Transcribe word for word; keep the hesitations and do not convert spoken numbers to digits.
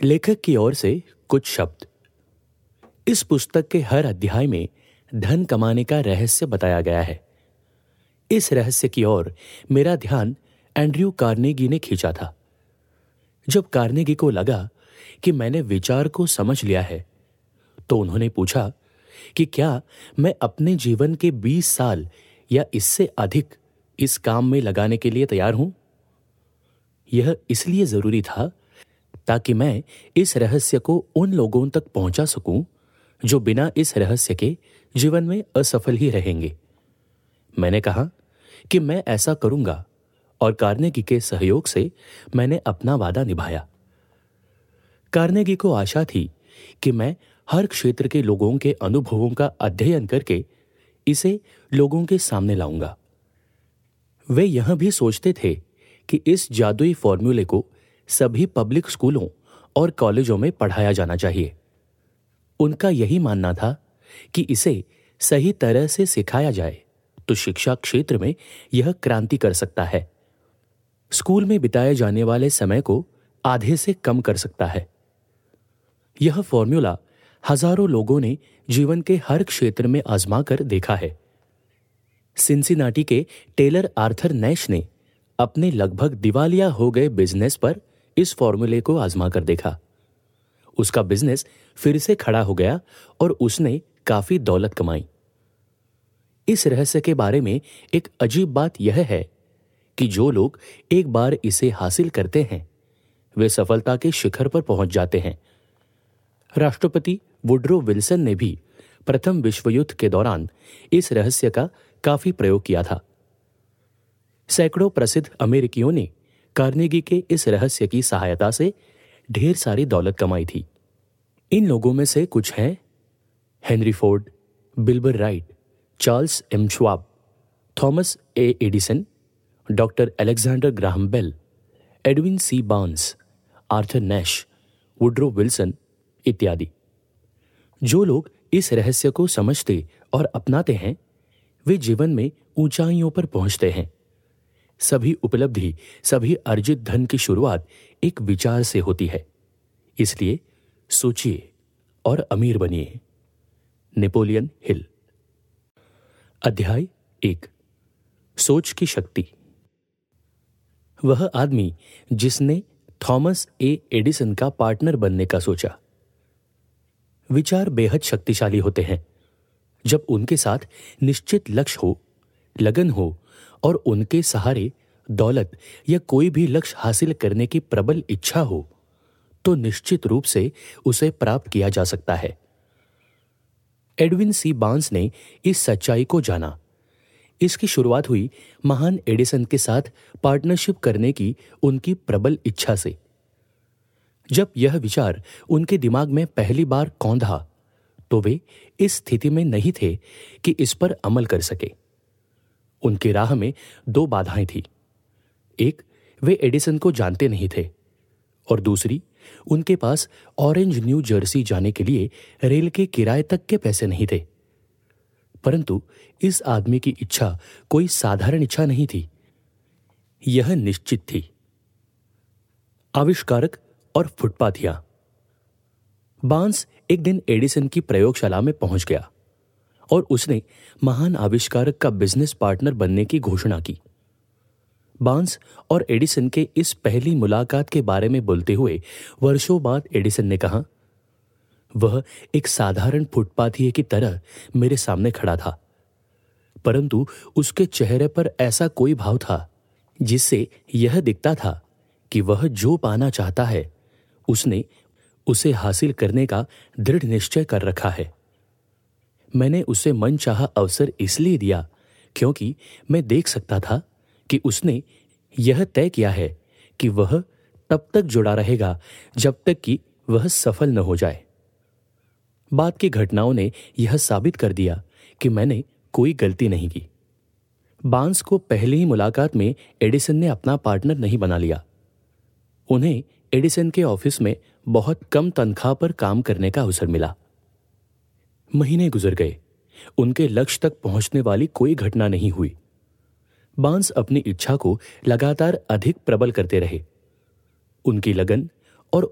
लेखक की ओर से कुछ शब्द। इस पुस्तक के हर अध्याय में धन कमाने का रहस्य बताया गया है। इस रहस्य की ओर मेरा ध्यान एंड्रयू कार्नेगी ने खींचा था। जब कार्नेगी को लगा कि मैंने विचार को समझ लिया है, तो उन्होंने पूछा कि क्या मैं अपने जीवन के बीस साल या इससे अधिक इस काम में लगाने के लिए तैयार हूं। यह इसलिए जरूरी था ताकि मैं इस रहस्य को उन लोगों तक पहुंचा सकूं जो बिना इस रहस्य के जीवन में असफल ही रहेंगे। मैंने कहा कि मैं ऐसा करूंगा और कार्नेगी के सहयोग से मैंने अपना वादा निभाया। कार्नेगी को आशा थी कि मैं हर क्षेत्र के लोगों के अनुभवों का अध्ययन करके इसे लोगों के सामने लाऊंगा। वे यह भी सोचते थे कि इस जादुई फॉर्मूले को सभी पब्लिक स्कूलों और कॉलेजों में पढ़ाया जाना चाहिए। उनका यही मानना था कि इसे सही तरह से सिखाया जाए तो शिक्षा क्षेत्र में यह क्रांति कर सकता है, स्कूल में बिताए जाने वाले समय को आधे से कम कर सकता है। यह फॉर्मूला हजारों लोगों ने जीवन के हर क्षेत्र में आजमा कर देखा है। सिंसिनाटी के टेलर आर्थर नैश ने अपने लगभग दिवालिया हो गए बिजनेस पर इस फॉर्मूले को आजमा कर देखा। उसका बिजनेस फिर से खड़ा हो गया और उसने काफी दौलत कमाई। इस रहस्य के बारे में एक अजीब बात यह है कि जो लोग एक बार इसे हासिल करते हैं, वे सफलता के शिखर पर पहुंच जाते हैं। राष्ट्रपति वुडरो विल्सन ने भी प्रथम विश्व युद्ध के दौरान इस रहस्य का काफी प्रयोग किया था। सैकड़ों प्रसिद्ध अमेरिकियों ने कार्नेगी के इस रहस्य की सहायता से ढेर सारी दौलत कमाई थी। इन लोगों में से कुछ हैं Henry Ford, Wilbur Wright, Charles M Schwab, Thomas A Edison, doctor Alexander Graham Bell, Edwin C Barnes, Arthur Nash, Woodrow Wilson इत्यादि। जो लोग इस रहस्य को समझते और अपनाते हैं, वे जीवन में ऊंचाइयों पर पहुंचते हैं। सभी उपलब्धि, सभी अर्जित धन की शुरुआत एक विचार से होती है। इसलिए सोचिए और अमीर बनिए। Napoleon Hill. अध्याय एक। सोच की शक्ति। वह आदमी जिसने थॉमस ए एडिसन का पार्टनर बनने का सोचा। विचार बेहद शक्तिशाली होते हैं। जब उनके साथ निश्चित लक्ष्य हो, लगन हो और उनके सहारे दौलत या कोई भी लक्ष्य हासिल करने की प्रबल इच्छा हो, तो निश्चित रूप से उसे प्राप्त किया जा सकता है। एडविन सी बार्न्स ने इस सच्चाई को जाना। इसकी शुरुआत हुई महान एडिसन के साथ पार्टनरशिप करने की उनकी प्रबल इच्छा से। जब यह विचार उनके दिमाग में पहली बार कौंधा, तो वे इस स्थिति में नहीं थे कि इस पर अमल कर सके। उनकी राह में दो बाधाएं थीं। एक, वे एडिसन को जानते नहीं थे, और दूसरी, उनके पास ऑरेंज न्यू जर्सी जाने के लिए रेल के किराए तक के पैसे नहीं थे। परंतु इस आदमी की इच्छा कोई साधारण इच्छा नहीं थी। यह निश्चित थी। आविष्कारक और फुटपाथिया। बार्न्स एक दिन एडिसन की प्रयोगशाला में पहुंच गया और उसने महान आविष्कारक का बिजनेस पार्टनर बनने की घोषणा की। बार्न्स और एडिसन के इस पहली मुलाकात के बारे में बोलते हुए वर्षों बाद एडिसन ने कहा, वह एक साधारण फुटपाथिये की तरह मेरे सामने खड़ा था, परंतु उसके चेहरे पर ऐसा कोई भाव था जिससे यह दिखता था कि वह जो पाना चाहता है, उसने उसे हासिल करने का दृढ़ निश्चय कर रखा है। मैंने उसे मनचाहा अवसर इसलिए दिया क्योंकि मैं देख सकता था कि उसने यह तय किया है कि वह तब तक जुड़ा रहेगा जब तक कि वह सफल न हो जाए। बाद की घटनाओं ने यह साबित कर दिया कि मैंने कोई गलती नहीं की। बार्न्स को पहली ही मुलाकात में एडिसन ने अपना पार्टनर नहीं बना लिया। उन्हें एडिसन के ऑफिस में बहुत कम तनख्वाह पर काम करने का अवसर मिला। महीने गुजर गए, उनके लक्ष्य तक पहुंचने वाली कोई घटना नहीं हुई। बार्न्स अपनी इच्छा को लगातार अधिक प्रबल करते रहे। उनकी लगन